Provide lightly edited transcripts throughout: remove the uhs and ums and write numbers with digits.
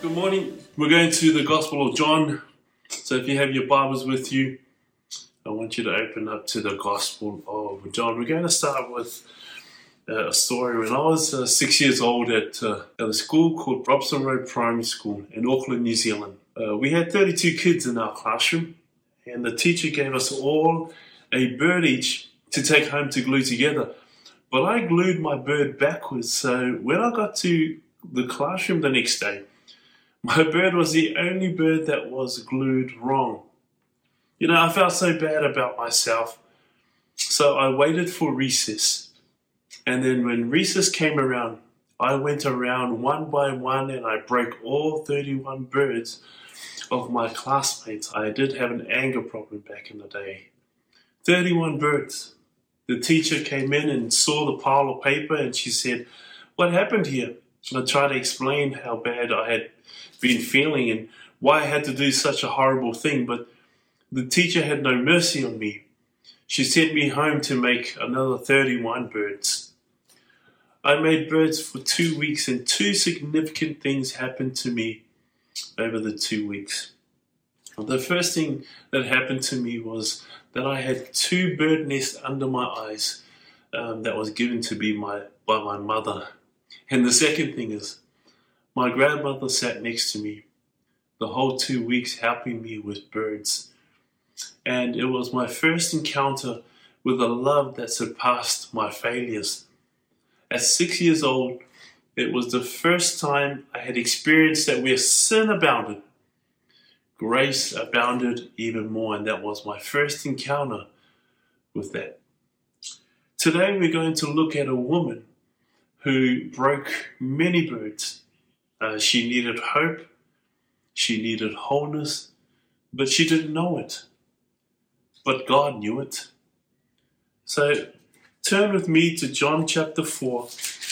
Good morning. We're going to the Gospel of John. So if you have your Bibles with you, I want you to open up to the Gospel of John. We're going to start with a story. When I was 6 years old at a school called Robson Road Primary School in Auckland, New Zealand. We had 32 kids in our classroom, and the teacher gave us all a bird each to take home to glue together. But I glued my bird backwards, so when I got to the classroom the next day, my bird was the only bird that was glued wrong. I felt so bad about myself. So I waited for recess. And then when recess came around, I went around one by one and I broke all 31 birds of my classmates. I did have an anger problem back in the day. 31 birds. The teacher came in and saw the pile of paper and she said, "What happened here?" And I tried to explain how bad I had been feeling and why I had to do such a horrible thing, but the teacher had no mercy on me. She sent me home to make another 31 birds. I made birds for 2 weeks, and two significant things happened to me over the 2 weeks. The first thing that happened to me was that I had two bird nests under my eyes that was given to me by my mother. And the second thing is, my grandmother sat next to me the whole 2 weeks helping me with birds. And it was my first encounter with a love that surpassed my failures. At 6 years old, it was the first time I had experienced that where sin abounded, grace abounded even more. And that was my first encounter with that. Today we're going to look at a woman who broke many birds. She needed hope, she needed wholeness, but she didn't know it. But God knew it. So turn with me to John chapter 4.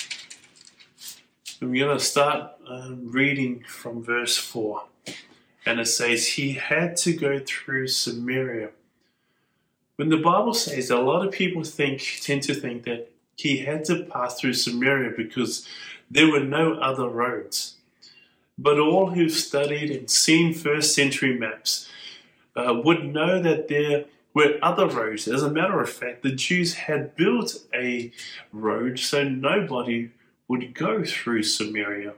And we're going to start reading from verse 4. And it says, "He had to go through Samaria." When the Bible says that, a lot of people tend to think that he had to pass through Samaria because there were no other roads. But all who've studied and seen first century maps would know that there were other roads. As a matter of fact, the Jews had built a road so nobody would go through Samaria.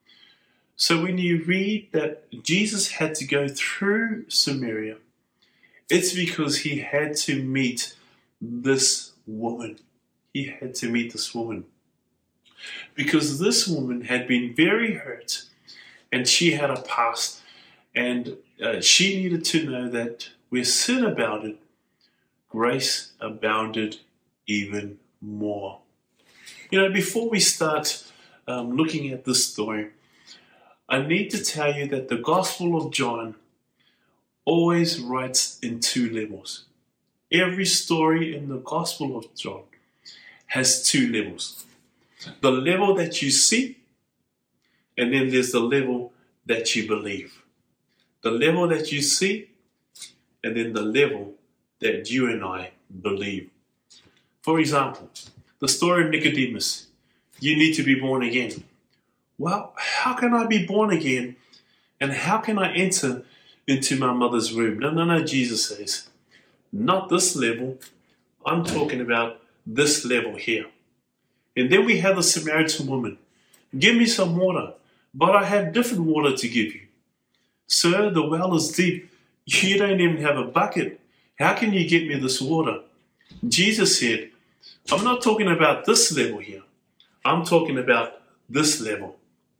So when you read that Jesus had to go through Samaria, it's because he had to meet this woman. He had to meet this woman. Because this woman had been very hurt, and she had a past, and she needed to know that where sin abounded, grace abounded even more. Before we start looking at this story, I need to tell you that the Gospel of John always writes in two levels. Every story in the Gospel of John has two levels. The level that you see, and then there's the level that you believe. The level that you see, and then the level that you and I believe. For example, the story of Nicodemus. You need to be born again. Well, how can I be born again? And how can I enter into my mother's womb? No, Jesus says. Not this level. I'm talking about this level here. And then we have the Samaritan woman. "Give me some water, but I have different water to give you." "Sir, the well is deep. You don't even have a bucket. How can you get me this water?" Jesus said, "I'm not talking about this level here. I'm talking about this level."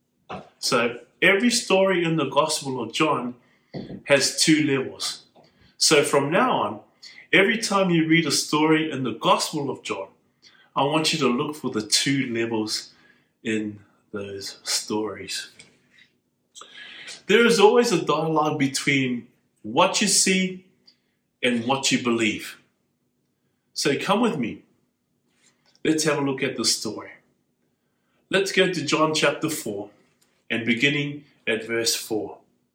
So every story in the Gospel of John has two levels. So from now on, every time you read a story in the Gospel of John, I want you to look for the two levels in those stories. There is always a dialogue between what you see and what you believe. So come with me. Let's have a look at the story. Let's go to John chapter 4 and beginning at verse 4.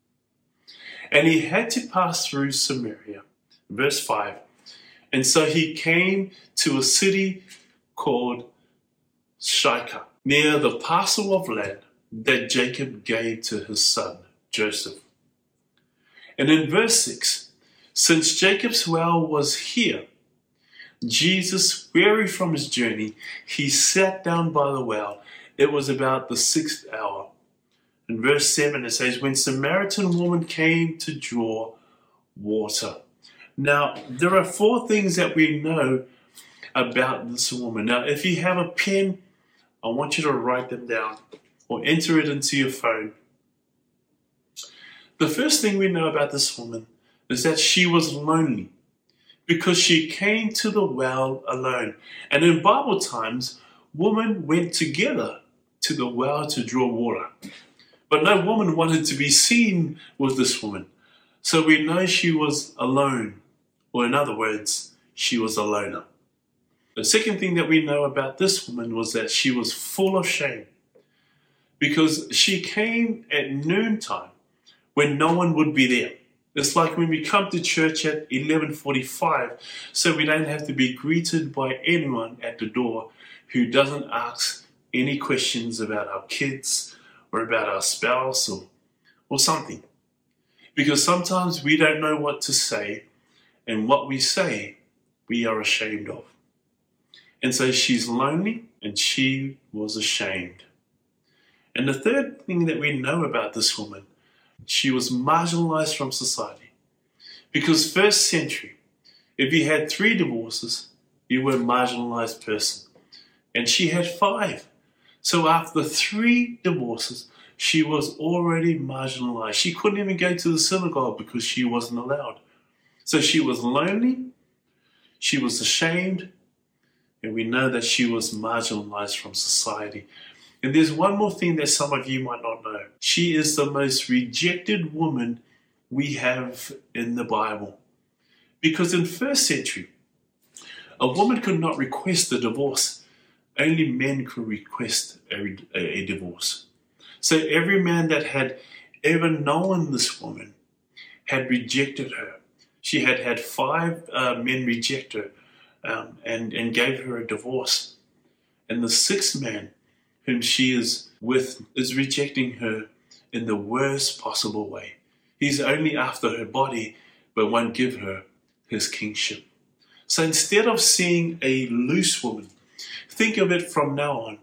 "And he had to pass through Samaria." Verse 5. "And so he came to a city called Sychar, near the parcel of land that Jacob gave to his son, Joseph. And in verse 6, since Jacob's well was here, Jesus, weary from his journey, he sat down by the well. It was about the 6th hour. In verse 7 it says, when Samaritan woman came to draw water. Now, there are 4 things that we know about this woman. Now, if you have a pen, I want you to write them down or enter it into your phone. The first thing we know about this woman is that she was lonely because she came to the well alone. And in Bible times, women went together to the well to draw water. But no woman wanted to be seen with this woman. So we know she was alone, or in other words, she was a loner. The second thing that we know about this woman was that she was full of shame because she came at noontime when no one would be there. It's like when we come to church at 11:45, so we don't have to be greeted by anyone at the door who doesn't ask any questions about our kids or about our spouse or something. Because sometimes we don't know what to say, and what we say, we are ashamed of. And so she's lonely and she was ashamed. And the third thing that we know about this woman, she was marginalized from society. Because first century, if you had 3 divorces, you were a marginalized person. And she had 5. So after 3 divorces, she was already marginalized. She couldn't even go to the synagogue because she wasn't allowed. So she was lonely, she was ashamed, and we know that she was marginalized from society. And there's one more thing that some of you might not know. She is the most rejected woman we have in the Bible. Because in first century, a woman could not request a divorce. Only men could request a divorce. So every man that had ever known this woman had rejected her. She had had 5 men reject her and gave her a divorce. And the 6th man whom she is with is rejecting her in the worst possible way. He's only after her body, but won't give her his kingship. So instead of seeing a loose woman, think of it from now on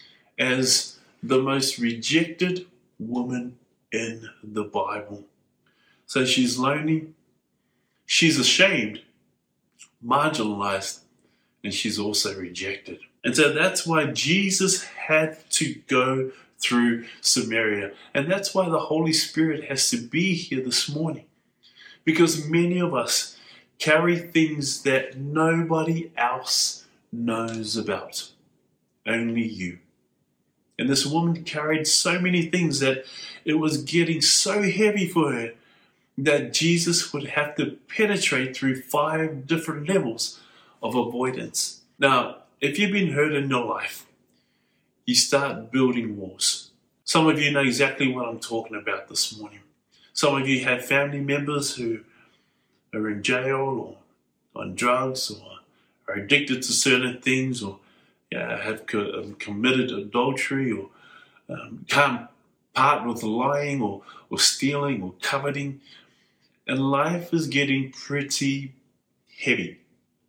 as the most rejected woman in the Bible. So she's lonely, she's ashamed, marginalized, and she's also rejected. And so that's why Jesus had to go through Samaria. And that's why the Holy Spirit has to be here this morning. Because many of us carry things that nobody else knows about. Only you. And this woman carried so many things that it was getting so heavy for her that Jesus would have to penetrate through 5 different levels of avoidance. Now, if you've been hurt in your life, you start building walls. Some of you know exactly what I'm talking about this morning. Some of you have family members who are in jail or on drugs or are addicted to certain things or have committed adultery or can't part with lying or stealing or coveting. And life is getting pretty heavy.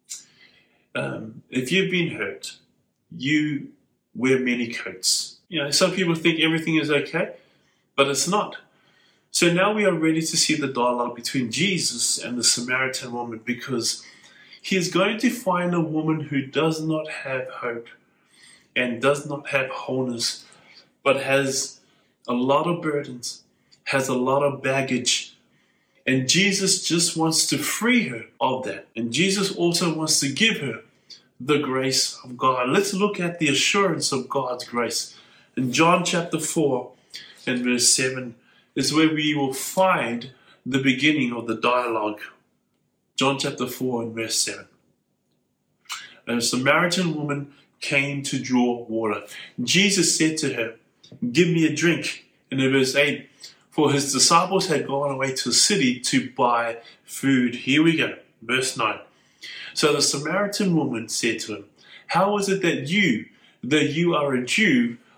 If you've been hurt, you wear many coats. Some people think everything is okay, but it's not. So now we are ready to see the dialogue between Jesus and the Samaritan woman, because he is going to find a woman who does not have hope and does not have wholeness, but has a lot of burdens, has a lot of baggage. And Jesus just wants to free her of that. And Jesus also wants to give her the grace of God. Let's look at the assurance of God's grace. In John chapter 4 and verse 7 is where we will find the beginning of the dialogue. John chapter 4 and verse 7. A Samaritan woman came to draw water. Jesus said to her, "Give me a drink." And in verse 8, for his disciples had gone away to the city to buy food. Here we go, verse 9. So the Samaritan woman said to him, "How is it that you, though you are a Jew,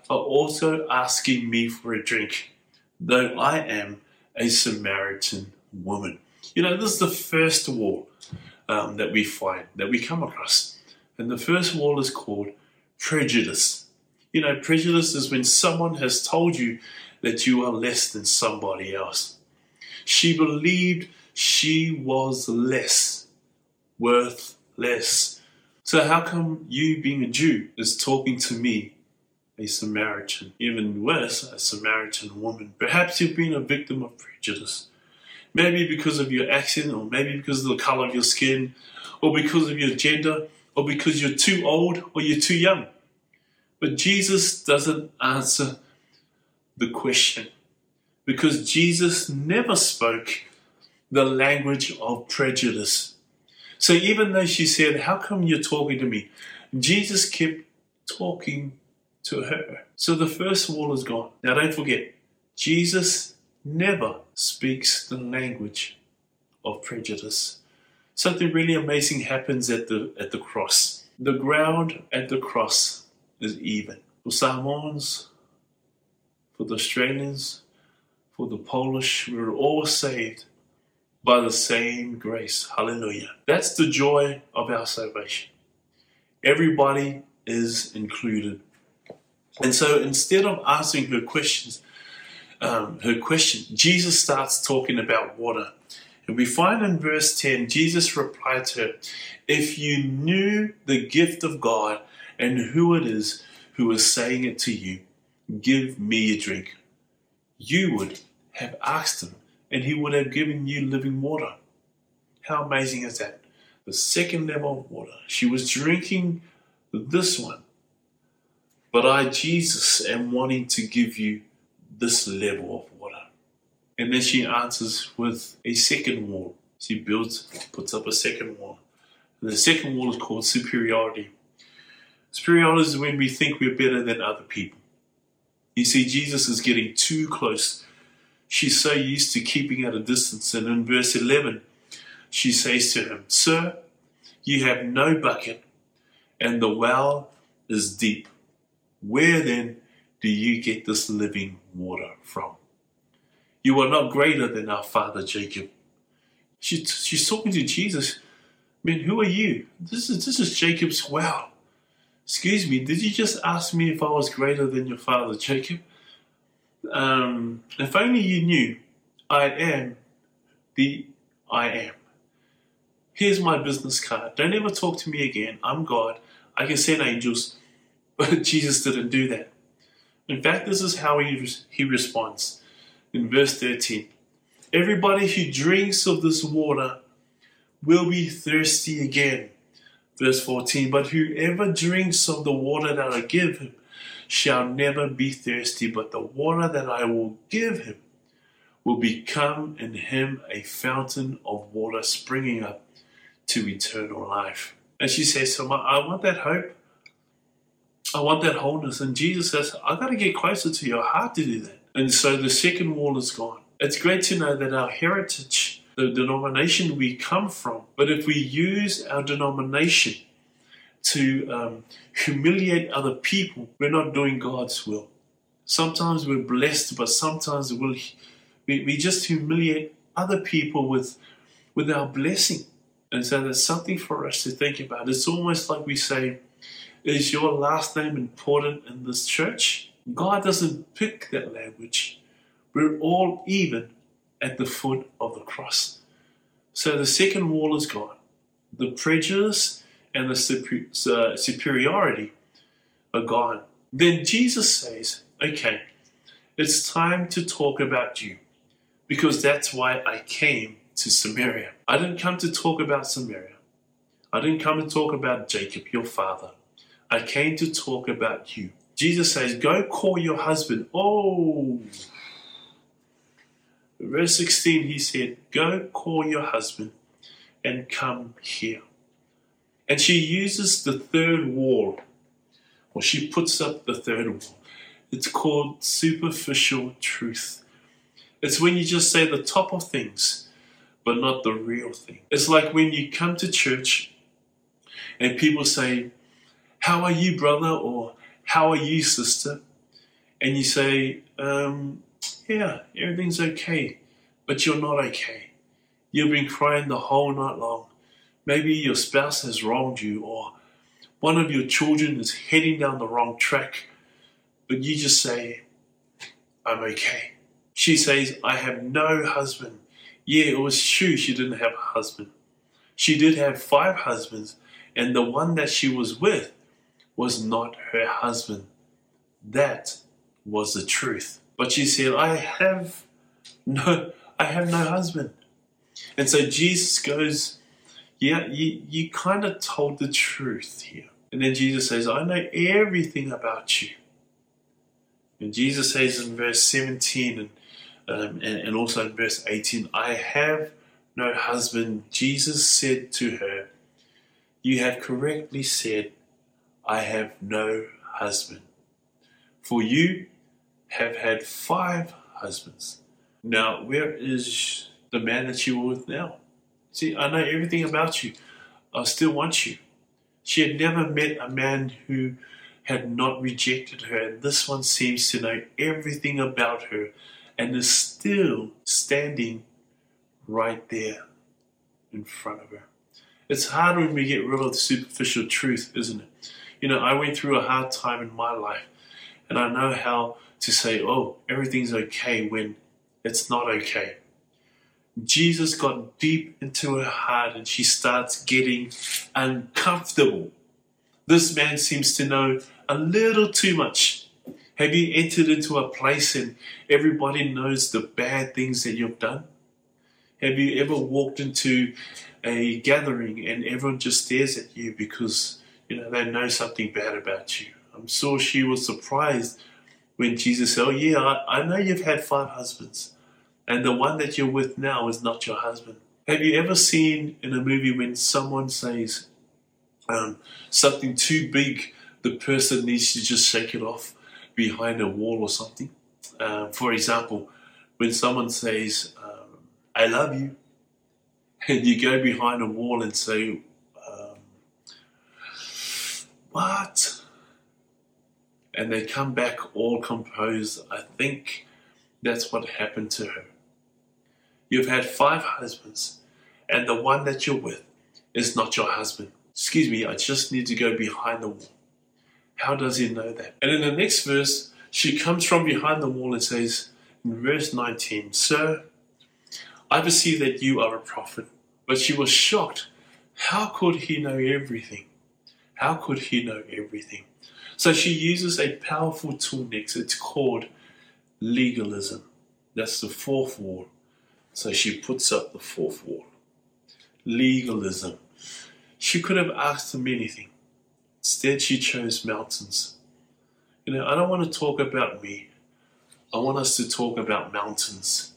are also asking me for a drink, though I am a Samaritan woman. You know, this is the first wall that we find, that we come across. And the first wall is called prejudice. You know, prejudice is when someone has told you that you are less than somebody else. She believed she was less, worth less. So how come you, being a Jew, is talking to me, a Samaritan? Even worse, a Samaritan woman. Perhaps you've been a victim of prejudice. Maybe because of your accent, or maybe because of the color of your skin, or because of your gender, or because you're too old or you're too young. But Jesus doesn't answer the question, because Jesus never spoke the language of prejudice. So even though she said, how come you're talking to me? Jesus kept talking to her. So the first wall is gone. Now don't forget, Jesus never speaks the language of prejudice. Something really amazing happens at the cross. The ground at the cross is even. For Samoans, for the Australians, for the Polish, we were all saved by the same grace. Hallelujah. That's the joy of our salvation. Everybody is included. And so instead of answering her question, Jesus starts talking about water. And we find in verse 10, Jesus replied to her, if you knew the gift of God and who it is who is saying it to you, give me a drink, you would have asked him, and he would have given you living water. How amazing is that? The second level of water. She was drinking this one. But I, Jesus, am wanting to give you this level of water. And then she answers with a second wall. She puts up a second wall. And the second wall is called superiority. Superiority is when we think we're better than other people. You see, Jesus is getting too close. She's so used to keeping at a distance. And in verse 11, she says to him, Sir, you have no bucket, and the well is deep. Where then do you get this living water from? You are not greater than our father Jacob. She's talking to Jesus. I mean, who are you? This is Jacob's well. Excuse me, did you just ask me if I was greater than your father Jacob? If only you knew, I am the I am. Here's my business card. Don't ever talk to me again. I'm God. I can send angels. But Jesus didn't do that. In fact, this is how he responds. In verse 13, everybody who drinks of this water will be thirsty again. Verse 14, but whoever drinks of the water that I give him shall never be thirsty, but the water that I will give him will become in him a fountain of water springing up to eternal life. And she says to him, I want that hope. I want that wholeness. And Jesus says, I got to get closer to your heart to do that. And so the second wall is gone. It's great to know that our heritage, the denomination we come from, but if we use our denomination to humiliate other people, we're not doing God's will. Sometimes we're blessed, but sometimes we just humiliate other people with our blessing. And so that's something for us to think about. It's almost like we say, is your last name important in this church? God doesn't pick that language. We're all even at the foot of the cross. So the second wall is gone. The prejudice and the superiority are gone. Then Jesus says, okay, it's time to talk about you, because that's why I came to Samaria. I didn't come to talk about Samaria. I didn't come to talk about Jacob, your father. I came to talk about you. Jesus says, go call your husband. Oh, verse 16, he said, go call your husband and come here. And she uses the third wall, or she puts up the third wall. It's called superficial truth. It's when you just say the top of things, but not the real thing. It's like when you come to church and people say, how are you, brother? Or how are you, sister? and you say, yeah, everything's okay, but you're not okay. You've been crying the whole night long. Maybe your spouse has wronged you, or one of your children is heading down the wrong track, but you just say, I'm okay. She says, I have no husband. Yeah, it was true she didn't have a husband. She did have 5 husbands, and the one that she was with was not her husband. That was the truth. But she said, I have no husband. And so Jesus goes, yeah, you kind of told the truth here. And then Jesus says, I know everything about you. And Jesus says in verse 17 and also in verse 18, I have no husband. Jesus said to her, you have correctly said, I have no husband. For you have had 5 husbands. Now, where is the man that you were with now? See, I know everything about you. I still want you. She had never met a man who had not rejected her, and this one seems to know everything about her and is still standing right there in front of her. It's hard when we get rid of the superficial truth, isn't it? You know, I went through a hard time in my life, and I know how to say, oh, everything's okay when it's not okay. Jesus got deep into her heart and she starts getting uncomfortable. This man seems to know a little too much. Have you entered into a place and everybody knows the bad things that you've done? Have you ever walked into a gathering and everyone just stares at you because, they know something bad about you? I'm sure she was surprised when Jesus said, oh yeah, I know you've had 5 husbands. And the one that you're with now is not your husband. Have you ever seen in a movie when someone says something too big, the person needs to just shake it off behind a wall or something? For example, when someone says, I love you, and you go behind a wall and say, what? And they come back all composed. I think that's what happened to her. You've had 5 husbands, and the one that you're with is not your husband. Excuse me, I just need to go behind the wall. How does he know that? And in the next verse, she comes from behind the wall and says, in verse 19, Sir, I perceive that you are a prophet. But she was shocked. How could he know everything? How could he know everything? So she uses a powerful tool next. It's called legalism. That's the 4th wall. So she puts up the 4th wall. Legalism. She could have asked him anything. Instead, she chose mountains. I don't want to talk about me. I want us to talk about mountains.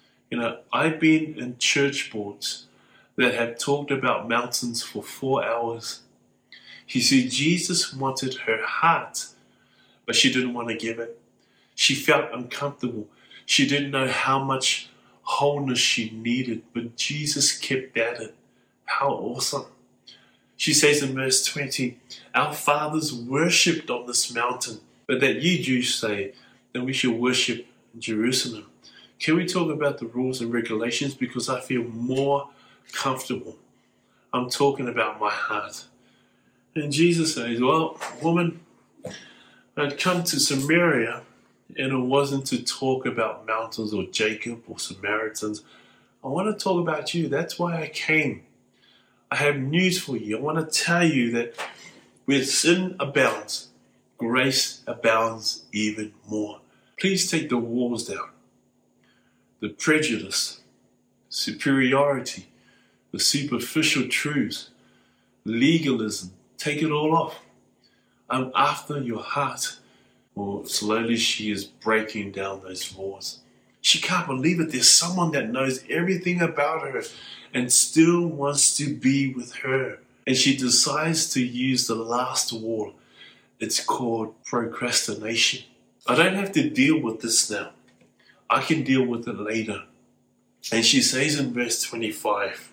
I've been in church boards that have talked about mountains for 4 hours. You see, Jesus wanted her heart, but she didn't want to give it. She felt uncomfortable. She didn't know how much wholeness she needed, but Jesus kept at it. How awesome. She says in verse 20, our fathers worshipped on this mountain, but that you Jews say that we should worship in Jerusalem. Can we talk about the rules and regulations? Because I feel more comfortable. I'm talking about my heart. And Jesus says, well, woman, I'd come to Samaria, and it wasn't to talk about mountains or Jacob or Samaritans. I want to talk about you. That's why I came. I have news for you. I want to tell you that where sin abounds, grace abounds even more. Please take the walls down. The prejudice, superiority, the superficial truths, legalism, take it all off. I'm after your heart. Well, slowly she is breaking down those walls. She can't believe it. There's someone that knows everything about her and still wants to be with her. And she decides to use the last wall. It's called procrastination. I don't have to deal with this now. I can deal with it later. And she says in verse 25,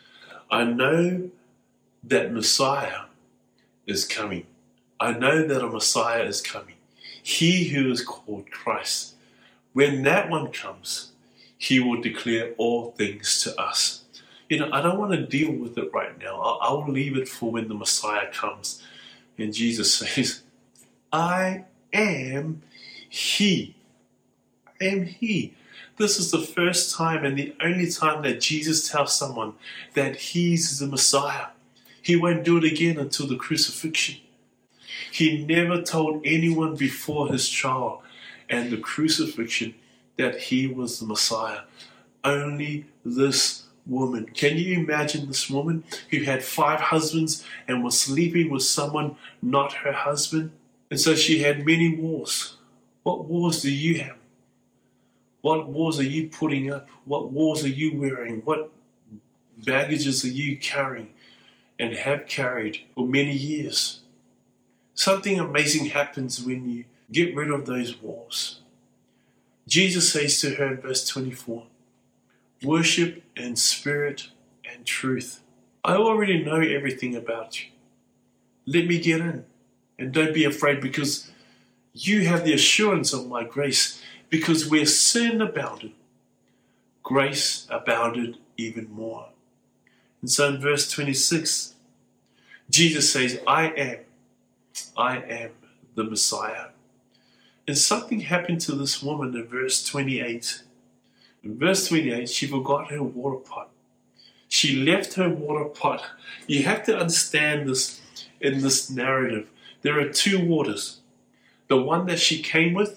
I know that Messiah is coming. I know that a Messiah is coming. He who is called Christ. When that one comes, he will declare all things to us. I don't want to deal with it right now. I will leave it for when the Messiah comes. And Jesus says, I am He. I am He. This is the first time and the only time that Jesus tells someone that He's the Messiah. He won't do it again until the crucifixion. He never told anyone before his trial and the crucifixion that He was the Messiah. Only this woman. Can you imagine this woman who had 5 husbands and was sleeping with someone not her husband? And so she had many wars. What wars do you have? What wars are you putting up? What wars are you wearing? What baggages are you carrying and have carried for many years? Something amazing happens when you get rid of those wars. Jesus says to her in verse 24, worship in spirit and truth. I already know everything about you. Let me get in. And don't be afraid, because you have the assurance of my grace. Because where sin abounded, grace abounded even more. And so in verse 26, Jesus says, I am the Messiah. And something happened to this woman in verse 28. In verse 28, she forgot her water pot. She left her water pot. You have to understand this in this narrative. There are 2 waters. The one that she came with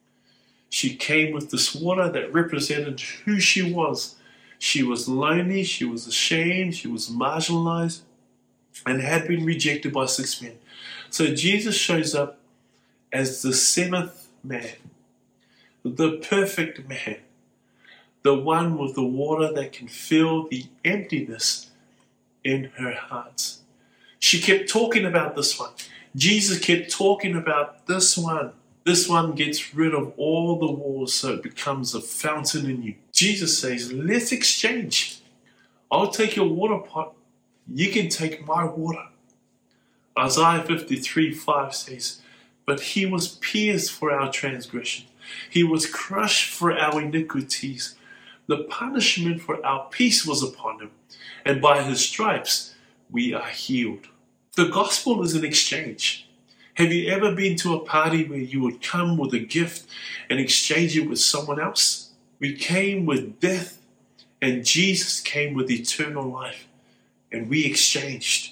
this water that represented who she was. She was lonely, she was ashamed, she was marginalized, and had been rejected by 6 men. So Jesus shows up as the 7th man, the perfect man, the one with the water that can fill the emptiness in her heart. She kept talking about this one. Jesus kept talking about this one. This one gets rid of all the walls so it becomes a fountain in you. Jesus says, let's exchange. I'll take your water pot. You can take my water. Isaiah 53:5 says, but He was pierced for our transgression. He was crushed for our iniquities. The punishment for our peace was upon Him, and by His stripes we are healed. The gospel is an exchange. Have you ever been to a party where you would come with a gift and exchange it with someone else? We came with death, and Jesus came with eternal life, and we exchanged.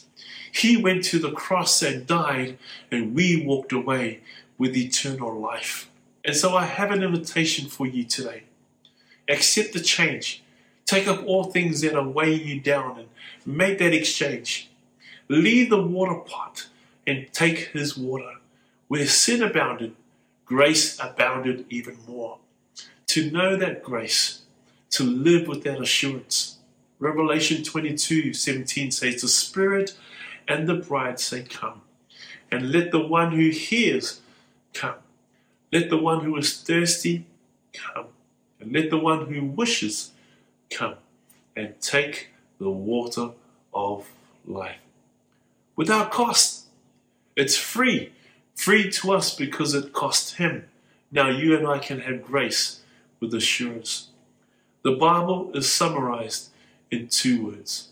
He went to the cross and died, and we walked away with eternal life. And so I have an invitation for you today. Accept the change. Take up all things that are weighing you down and make that exchange. Leave the water pot and take His water. Where sin abounded, grace abounded even more. To know that grace, to live with that assurance. Revelation 22:17 says, the Spirit and the bride say, come. And let the one who hears come. Let the one who is thirsty come. And let the one who wishes come and take the water of life. Without cost. It's free. Free to us because it cost Him. Now you and I can have grace with assurance. The Bible is summarized in 2 words.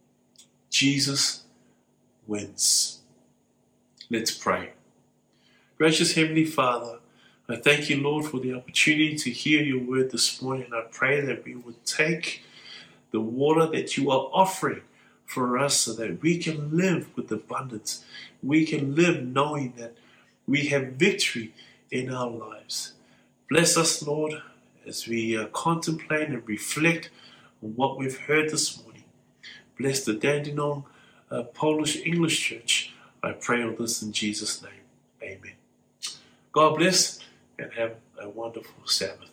Jesus wins. Let's pray. Gracious Heavenly Father, I thank you, Lord, for the opportunity to hear your word this morning. And I pray that we would take the water that you are offering for us so that we can live with abundance. We can live knowing that we have victory in our lives. Bless us, Lord, as we contemplate and reflect on what we've heard this morning. Bless the Dandenong Polish English Church. I pray all this in Jesus' name. Amen. God bless and have a wonderful Sabbath.